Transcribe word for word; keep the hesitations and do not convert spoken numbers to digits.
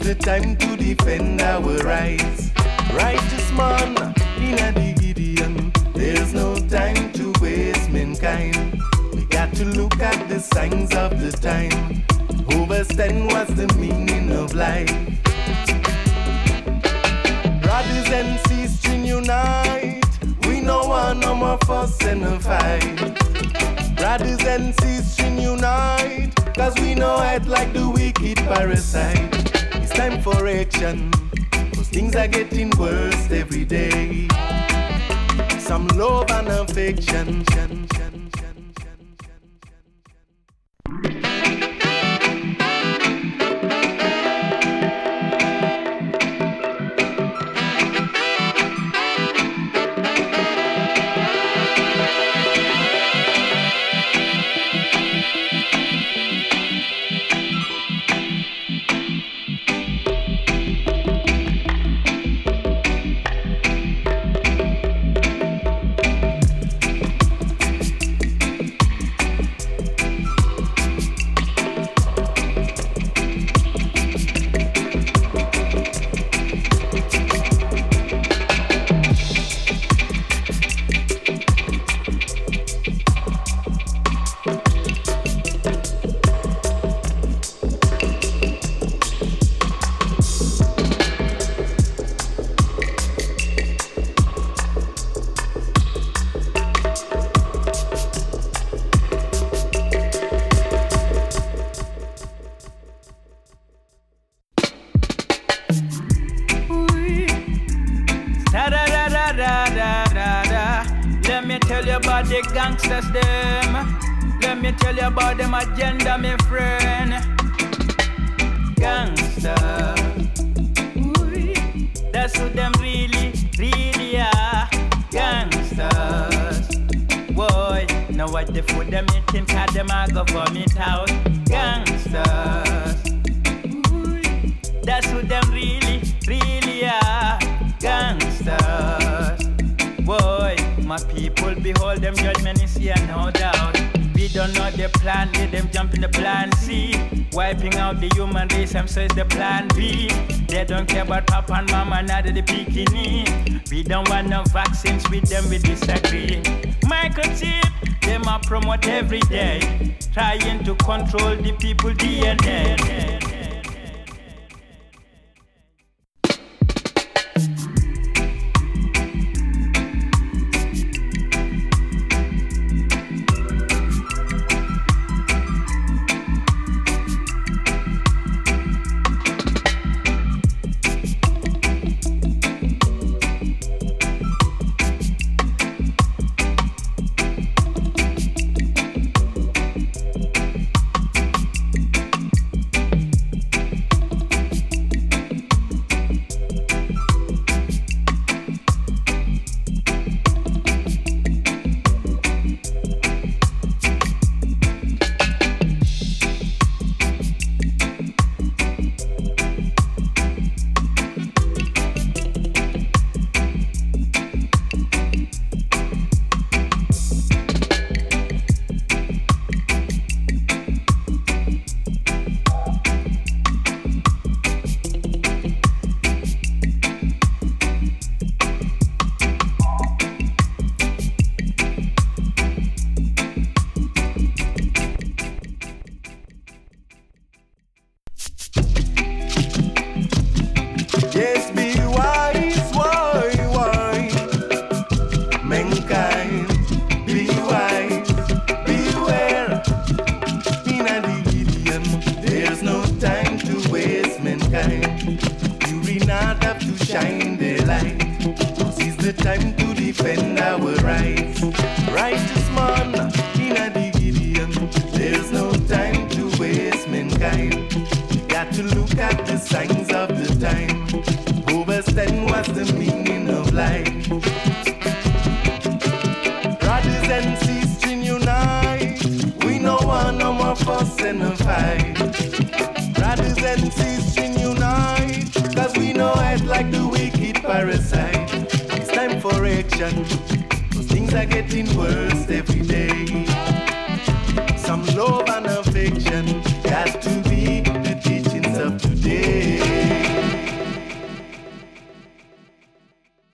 the time to defend our rights. Righteous man, in a Gideon, there's no time to waste mankind. We got to look at the signs of the time, understand what's the meaning of life. Brothers and sisters unite, we no want no more fuss and a fight. Brothers and sisters unite, cause we know it like the wicked parasite. It's time for action, cause things are getting worse every day. Some love and affection. So it's the plan B. They don't care about Papa and Mama, neither the bikini. We don't want no vaccines with them, we disagree. Microchip, them are promote every day, trying to control the people D N A. Things are getting worse every day. Some love and affection got to